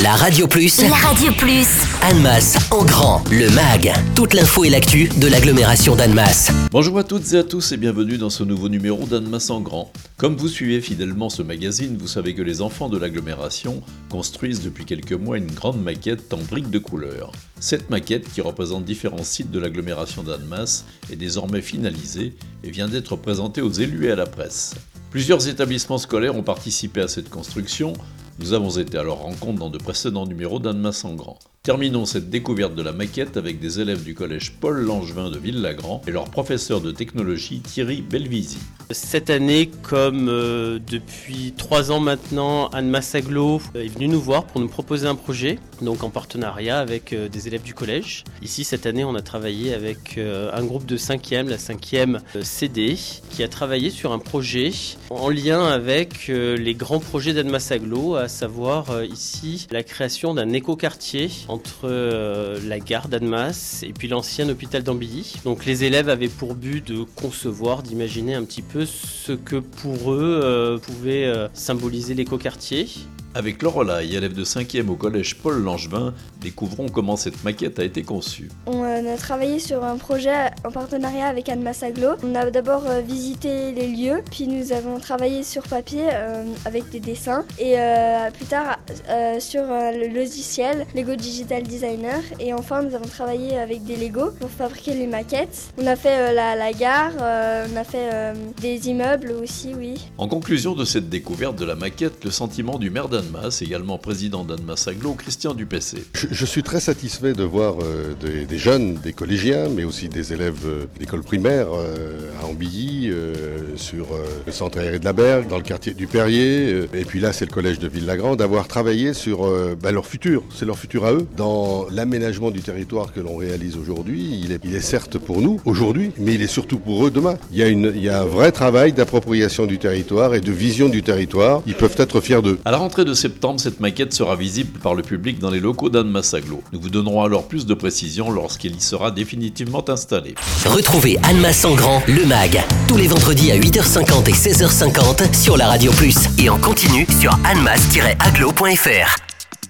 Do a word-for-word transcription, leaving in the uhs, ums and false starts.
La Radio Plus. La Radio Plus. Annemasse en grand, le M A G. Toute l'info et l'actu de l'agglomération d'Annemasse. Bonjour à toutes et à tous et bienvenue dans ce nouveau numéro d'Annemasse en grand. Comme vous suivez fidèlement ce magazine, vous savez que les enfants de l'agglomération construisent depuis quelques mois une grande maquette en briques de couleur. Cette maquette, qui représente différents sites de l'agglomération d'Annemasse, est désormais finalisée et vient d'être présentée aux élus et à la presse. Plusieurs établissements scolaires ont participé à cette construction. Nous avons été à leur rencontre dans de précédents numéros d'Annemasse en grand. Terminons cette découverte de la maquette avec des élèves du collège Paul Langevin de Ville-Lagrand et leur professeur de technologie Thierry Belvisi. Cette année, comme euh, depuis trois ans maintenant, Annemasse Agglo est venu nous voir pour nous proposer un projet, donc en partenariat avec euh, des élèves du collège. Ici, cette année, on a travaillé avec euh, un groupe de cinquième, la cinquième euh, C D, qui a travaillé sur un projet en lien avec euh, les grands projets d'Annemasse Agglo, à savoir euh, ici la création d'un écoquartier entre euh, la gare d'Annemasse et puis l'ancien hôpital d'Ambilly. Donc les élèves avaient pour but de concevoir, d'imaginer un petit peu ce que pour eux euh, pouvait euh, symboliser l'écoquartier. Avec Lorelai, élève de cinquième au collège Paul Langevin, découvrons comment cette maquette a été conçue. On a travaillé sur un projet en partenariat avec Annemasse Agglo. On a d'abord visité les lieux, puis nous avons travaillé sur papier euh, avec des dessins et euh, plus tard euh, sur euh, le logiciel Lego Digital Designer. Et enfin, nous avons travaillé avec des Lego pour fabriquer les maquettes. On a fait euh, la, la gare, euh, on a fait euh, des immeubles aussi, oui. En conclusion de cette découverte de la maquette, le sentiment du maire d'Annemasse, également président d'Annemasse Agglo, Christian Dupessé. Je, je suis très satisfait de voir euh, des, des jeunes, des collégiens, mais aussi des élèves euh, d'école primaire euh, à Ambilly, euh, sur euh, le centre aéré de la Bergue, dans le quartier du Perrier, euh, et puis là c'est le collège de Ville-Lagrand, d'avoir travaillé sur euh, bah, leur futur, c'est leur futur à eux. Dans l'aménagement du territoire que l'on réalise aujourd'hui, il est, il est certes pour nous aujourd'hui, mais il est surtout pour eux demain. Il y a, une, il y a un vrai travail d'appropriation du territoire et de vision du territoire. Ils peuvent être fiers d'eux. À la rentrée de septembre, cette maquette sera visible par le public dans les locaux d'Annemasse Agglo. Nous vous donnerons alors plus de précisions lorsqu'elle y sera définitivement installée. Retrouvez Annemasse en grand, le M A G, tous les vendredis à huit heures cinquante et seize heures cinquante sur la Radio Plus et en continu sur annemasse tiret agglo point f r.